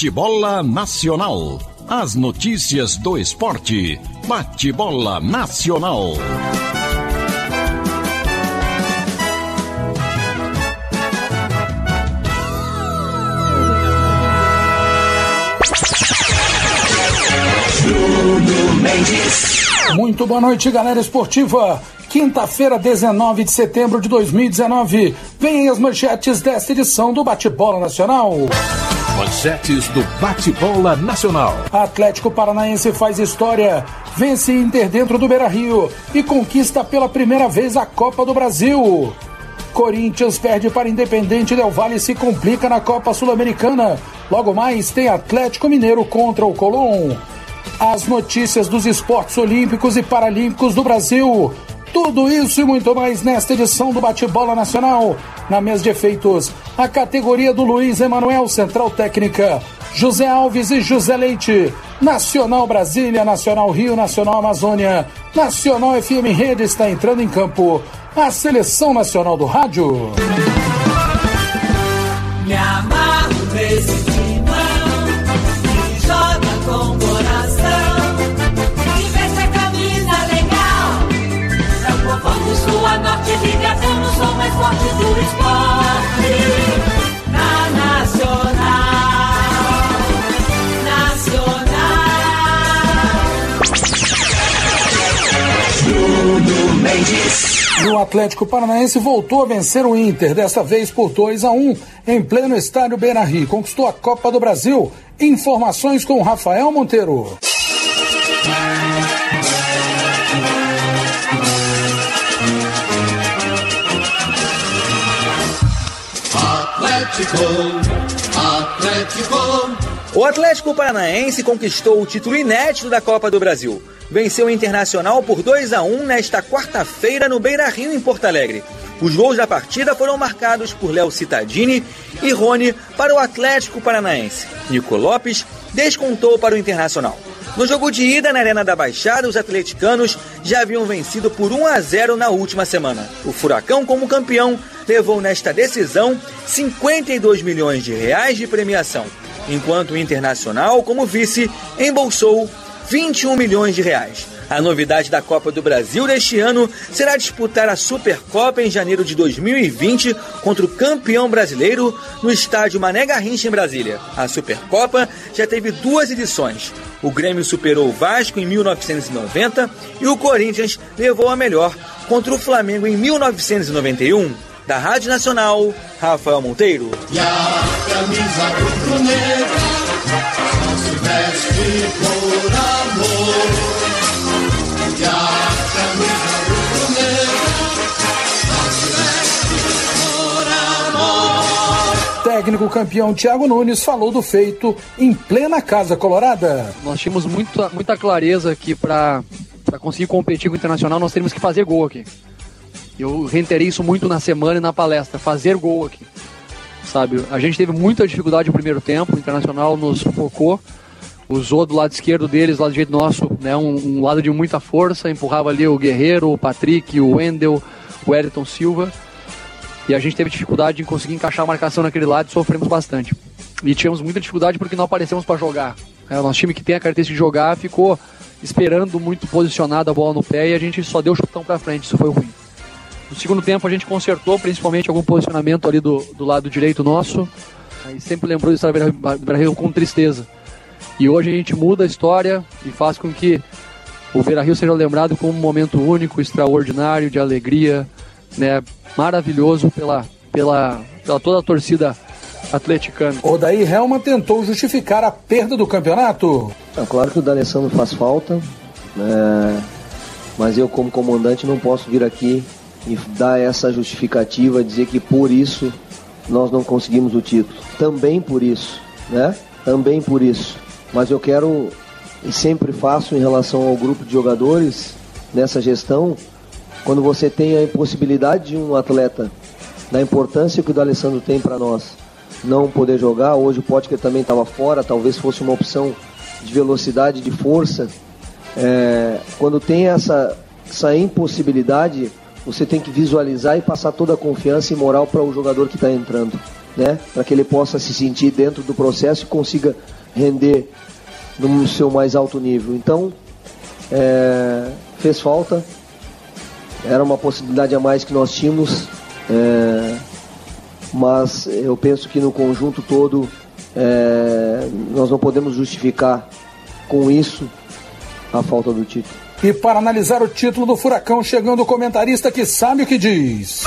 Bate-bola Nacional. As notícias do esporte. Bate-bola Nacional. Muito boa noite, galera esportiva. Quinta-feira, 19 de setembro de 2019. Vem aí as manchetes desta edição do Bate-bola Nacional. Manchetes do Bate-bola Nacional. Atlético Paranaense faz história, vence Inter dentro do Beira-Rio e conquista pela primeira vez a Copa do Brasil. Corinthians perde para Independente Del Valle e se complica na Copa Sul-Americana. Logo mais tem Atlético Mineiro contra o Colón. As notícias dos esportes olímpicos e paralímpicos do Brasil. Tudo isso e muito mais nesta edição do Bate-bola Nacional. Na mesa de efeitos, a categoria do Luiz Emanuel, Central Técnica, José Alves e José Leite. Nacional Brasília, Nacional Rio, Nacional Amazônia, Nacional FM Rede está entrando em campo. A Seleção Nacional do Rádio. Me amarro nesse timão que joga com coração e veste a camisa legal. É o povão do sul a norte, ligado no som mais forte do esporte. Na Nacional, Bruno Mendes. O Atlético Paranaense voltou a vencer o Inter, desta vez por 2-1, em pleno estádio Beira-Rio. Conquistou a Copa do Brasil. Informações com Rafael Monteiro. O Atlético Paranaense conquistou o título inédito da Copa do Brasil. Venceu o Internacional por 2-1 nesta quarta-feira no Beira-Rio, em Porto Alegre. Os gols da partida foram marcados por Léo Cittadini e Rony para o Atlético Paranaense. Nico Lopes descontou para o Internacional. No jogo de ida na Arena da Baixada, os atleticanos já haviam vencido por 1-0 na última semana. O Furacão, como campeão, levou nesta decisão 52 milhões de reais de premiação, enquanto o Internacional, como vice, embolsou 21 milhões de reais. A novidade da Copa do Brasil deste ano será disputar a Supercopa em janeiro de 2020 contra o campeão brasileiro no estádio Mané Garrincha, em Brasília. A Supercopa já teve 2 edições. O Grêmio superou o Vasco em 1990 e o Corinthians levou a melhor contra o Flamengo em 1991. Da Rádio Nacional, Rafael Monteiro. E a camisa rubro-negra não se veste por amor. E a camisa rubro-negra não se veste por amor. Técnico campeão Thiago Nunes falou do feito em plena Casa Colorada. Nós tínhamos muita clareza que para conseguir competir com o Internacional nós teríamos que fazer gol aqui. Eu reiterei isso muito na semana e na palestra, fazer gol aqui, sabe? A gente teve muita dificuldade no primeiro tempo, o Internacional nos focou, usou do lado esquerdo deles, do lado direito nosso, né, um lado de muita força, empurrava ali o Guerreiro, o Patrick, o Wendel, o Elton Silva, e a gente teve dificuldade em conseguir encaixar a marcação naquele lado e sofremos bastante. E tivemos muita dificuldade porque não aparecemos para jogar. O nosso time que tem a característica de jogar ficou esperando muito posicionado a bola no pé e a gente só deu chutão para frente, isso foi ruim. No segundo tempo a gente consertou principalmente algum posicionamento ali do lado direito nosso. E sempre lembrou de estar no Beira-Rio com tristeza. E hoje a gente muda a história e faz com que o Beira-Rio seja lembrado como um momento único, extraordinário, de alegria, né, maravilhoso pela toda a torcida atleticana. Odair Helman tentou justificar a perda do campeonato. É claro que o D'Alessandro faz falta, mas eu como comandante não posso vir aqui e dar essa justificativa, dizer que por isso nós não conseguimos o título. Também por isso, né? Também por isso. Mas eu quero, e sempre faço em relação ao grupo de jogadores, nessa gestão, quando você tem a impossibilidade de um atleta, da importância que o D'Alessandro tem para nós, não poder jogar, hoje o Potker também estava fora, talvez fosse uma opção de velocidade, de força, quando tem essa impossibilidade, você tem que visualizar e passar toda a confiança e moral para o jogador que está entrando. né? Para que ele possa se sentir dentro do processo e consiga render no seu mais alto nível. Então, fez falta, era uma possibilidade a mais que nós tínhamos, mas eu penso que no conjunto todo nós não podemos justificar com isso a falta do título. E para analisar o título do Furacão, chegando o comentarista que sabe o que diz.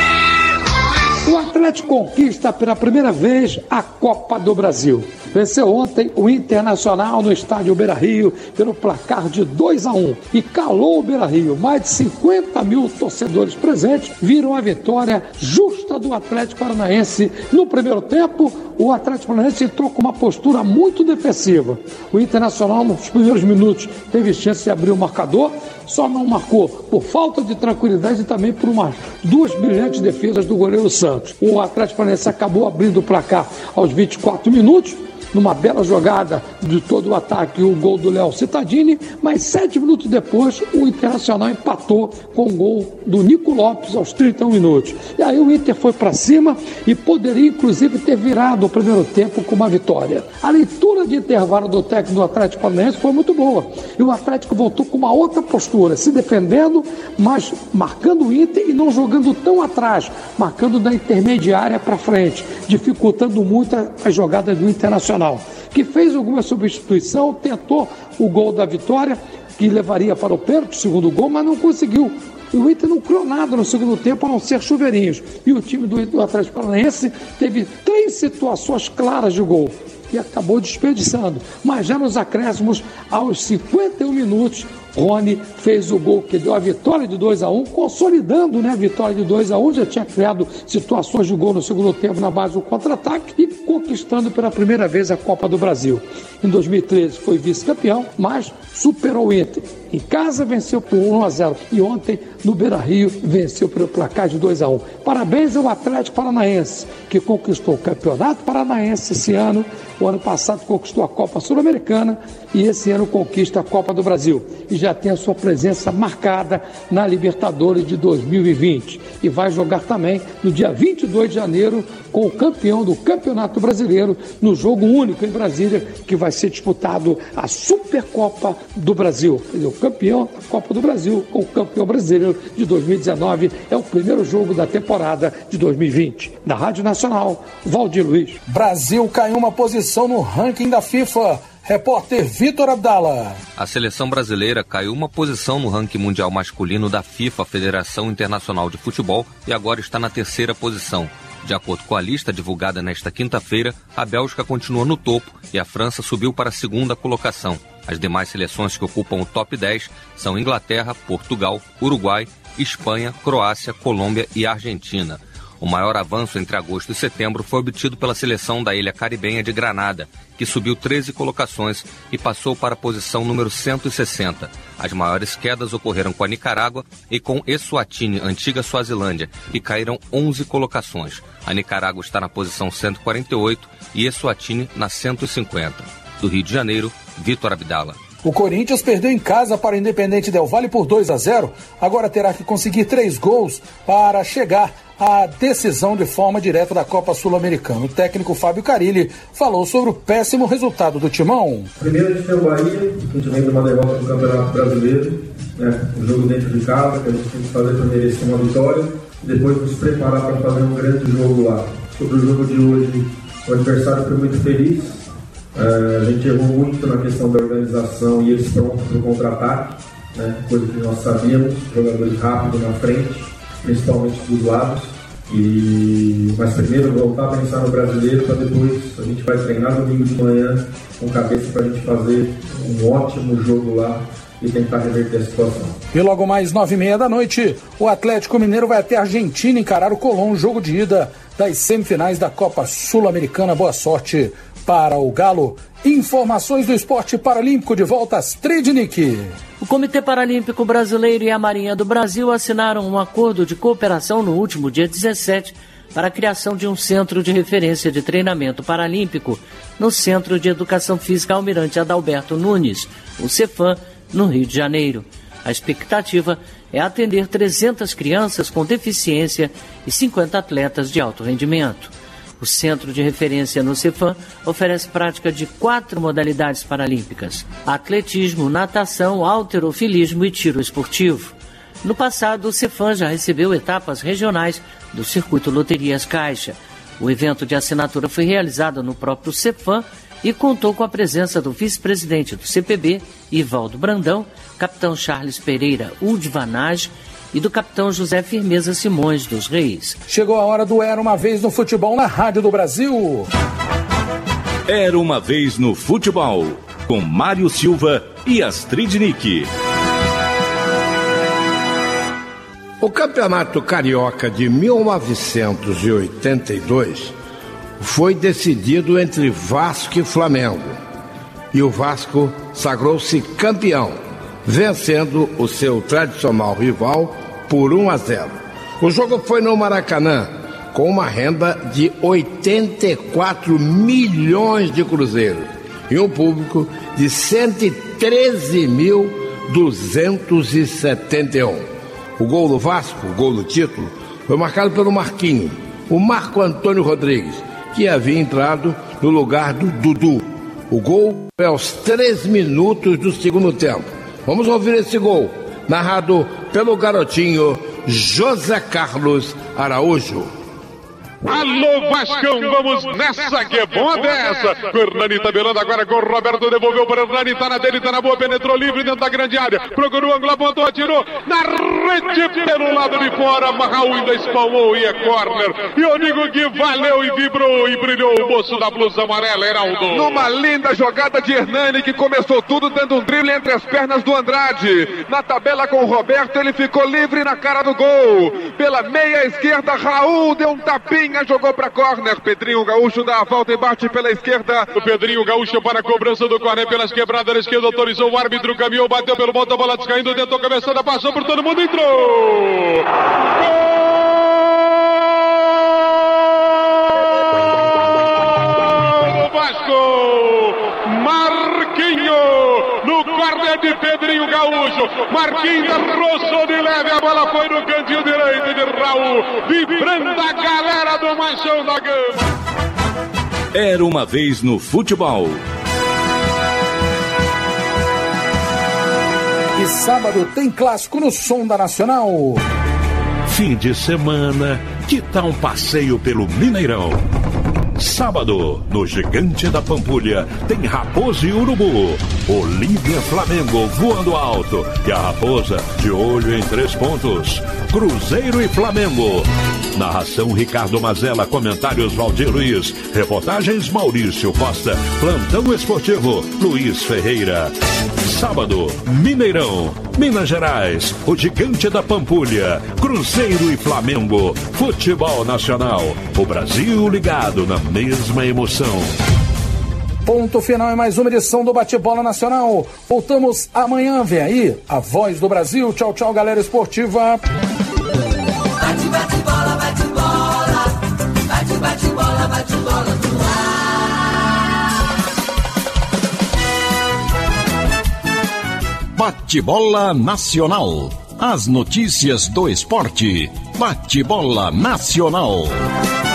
O Atlético conquista pela primeira vez a Copa do Brasil. Venceu ontem o Internacional no estádio Beira-Rio pelo placar de 2-1 e calou o Beira-Rio. Mais de 50 mil torcedores presentes viram a vitória justa do Atlético Paranaense. No primeiro tempo, o Atlético Paranaense entrou com uma postura muito defensiva. O Internacional, nos primeiros minutos, teve chance de abrir o marcador, só não marcou por falta de tranquilidade e também por umas 2 brilhantes defesas do goleiro Santos. O Atlético Paranaense acabou abrindo o placar aos 24 minutos, numa bela jogada de todo o ataque, o gol do Léo Cittadini, mas 7 minutos depois o Internacional empatou com o gol do Nico Lopes aos 31 minutos. E aí o Inter foi para cima e poderia inclusive ter virado o primeiro tempo com uma vitória. A leitura de intervalo do técnico do Atlético Paranaense foi muito boa. E o Atlético voltou com uma outra postura, se defendendo, mas marcando o Inter e não jogando tão atrás, marcando da intermediária para frente, dificultando muito as jogadas do Internacional, que fez alguma substituição, tentou o gol da vitória, que levaria para o pênalti, o segundo gol, mas não conseguiu. E o Inter não criou nada no segundo tempo, a não ser chuveirinhos. E o time do Atlético Paranaense teve 3 situações claras de gol e acabou desperdiçando. Mas já nos acréscimos, aos 51 minutos, Rony fez o gol que deu a vitória de 2-1, consolidando, né, a vitória de 2-1, já tinha criado situações de gol no segundo tempo na base do contra-ataque e conquistando pela primeira vez a Copa do Brasil. Em 2013 foi vice-campeão, mas superou o Inter. Em casa venceu por 1-0 e ontem no Beira-Rio venceu pelo placar de 2-1. Parabéns ao Atlético Paranaense, que conquistou o Campeonato Paranaense esse ano. O ano passado conquistou a Copa Sul-Americana e esse ano conquista a Copa do Brasil. E já tem a sua presença marcada na Libertadores de 2020. E vai jogar também no dia 22 de janeiro com o campeão do Campeonato Brasileiro no jogo único em Brasília, que vai ser disputado a Supercopa do Brasil. O campeão da Copa do Brasil com o campeão brasileiro de 2019 é o primeiro jogo da temporada de 2020. Da Rádio Nacional, Valdir Luiz. Brasil caiu uma posição no ranking da FIFA. Repórter Vitor Abdala. A seleção brasileira caiu uma posição no ranking mundial masculino da FIFA, Federação Internacional de Futebol, e agora está na 3ª posição. De acordo com a lista divulgada nesta quinta-feira, a Bélgica continua no topo e a França subiu para a 2ª colocação. As demais seleções que ocupam o top 10 são Inglaterra, Portugal, Uruguai, Espanha, Croácia, Colômbia e Argentina. O maior avanço entre agosto e setembro foi obtido pela seleção da ilha caribenha de Granada, que subiu 13 colocações e passou para a posição número 160. As maiores quedas ocorreram com a Nicarágua e com Eswatini, antiga Suazilândia, que caíram 11 colocações. A Nicarágua está na posição 148 e Eswatini na 150. Do Rio de Janeiro, Vitor Abdala. O Corinthians perdeu em casa para o Independente Del Valle por 2-0. Agora terá que conseguir 3 gols para chegar à decisão de forma direta da Copa Sul-Americana. O técnico Fábio Carilli falou sobre o péssimo resultado do Timão. Primeiro de ser o Bahia, que a gente vem de uma derrota no Campeonato Brasileiro, né? Um jogo dentro de casa, que a gente tem que fazer para merecer uma vitória, e depois nos preparar para fazer um grande jogo lá. Sobre o jogo de hoje, o adversário foi muito feliz. A gente errou muito na questão da organização e eles prontos para o contra-ataque, né? Coisa que nós sabíamos, jogadores rápidos na frente, principalmente dos lados. Mas primeiro voltar a pensar no brasileiro, para depois a gente vai treinar domingo de manhã com cabeça para a gente fazer um ótimo jogo lá e tentar reverter a situação. E logo mais 9h30 da noite, o Atlético Mineiro vai até a Argentina encarar o Colón, jogo de ida das semifinais da Copa Sul-Americana. Boa sorte para o Galo. Informações do esporte paralímpico de volta às Trednick. O Comitê Paralímpico Brasileiro e a Marinha do Brasil assinaram um acordo de cooperação no último dia 17 para a criação de um centro de referência de treinamento paralímpico no Centro de Educação Física Almirante Adalberto Nunes, o Cefam, no Rio de Janeiro. A expectativa é atender 300 crianças com deficiência e 50 atletas de alto rendimento. O Centro de Referência no Cefam oferece prática de 4 modalidades paralímpicas: atletismo, natação, halterofilismo e tiro esportivo. No passado, o Cefam já recebeu etapas regionais do Circuito Loterias Caixa. O evento de assinatura foi realizado no próprio Cefam e contou com a presença do vice-presidente do CPB, Ivaldo Brandão, capitão Charles Pereira Udvanage e do capitão José Firmeza Simões dos Reis. Chegou a hora do Era Uma Vez no Futebol na Rádio do Brasil. Era Uma Vez no Futebol, com Mário Silva e Astrid Nick. O Campeonato Carioca de 1982 foi decidido entre Vasco e Flamengo. E o Vasco sagrou-se campeão, vencendo o seu tradicional rival por 1-0. O jogo foi no Maracanã, com uma renda de 84 milhões de cruzeiros e um público de 113.271. O gol do Vasco, o gol do título, foi marcado pelo Marquinho, o Marco Antônio Rodrigues, que havia entrado no lugar do Dudu. O gol foi aos 3 minutos do segundo tempo. Vamos ouvir esse gol, narrado pelo garotinho José Carlos Araújo. Alô, Vascão, vamos nessa que é bom dessa. O Hernani tabelando agora com o Roberto, devolveu para o Hernani, tá na dele, tá na boa, penetrou livre dentro da grande área, procurou o ângulo, apontou, atirou na rede pelo lado de fora. Raul ainda espalmou e é corner. E eu digo que valeu e vibrou e brilhou o moço da blusa amarela, Heraldo. Numa linda jogada de Hernani, que começou tudo dando um drible entre as pernas do Andrade. Na tabela com o Roberto, ele ficou livre na cara do gol. Pela meia esquerda, Raul deu um tapinha, jogou para corner. Pedrinho Gaúcho dá a volta e bate pela esquerda. O Pedrinho Gaúcho para a cobrança do corner pelas quebradas da esquerda, autorizou o árbitro, caminhou, bateu pelo ponto, a bola descaindo, tentou cabeçada, passou por todo mundo, entrou! Gol! Vasco! Marquinho! No corner de Pedrinho Gaúcho, Marquinhos roçou de leve, a bola foi no cantinho direito de Raul, vibrando a galera do Manchão da Gama. Era Uma Vez no Futebol. E sábado tem clássico no Som da Nacional. Fim de semana, que tal um passeio pelo Mineirão? Sábado, no Gigante da Pampulha, tem Raposa e Urubu. Olímpia Flamengo voando alto e a Raposa de olho em 3 pontos. Cruzeiro e Flamengo. Narração Ricardo Mazella, comentários Valdir Luiz, reportagens Maurício Costa, plantão esportivo Luiz Ferreira. Sábado, Mineirão, Minas Gerais, o Gigante da Pampulha, Cruzeiro e Flamengo, futebol nacional, o Brasil ligado na mesma emoção. Ponto final em mais uma edição do Bate-Bola Nacional. Voltamos amanhã, vem aí a Voz do Brasil. Tchau, tchau, galera esportiva. Bate, bate, bola, bate, bola. Bate, bate, bola, bate, bola no ar. Bate-Bola Nacional. As notícias do esporte. Bate-Bola Nacional.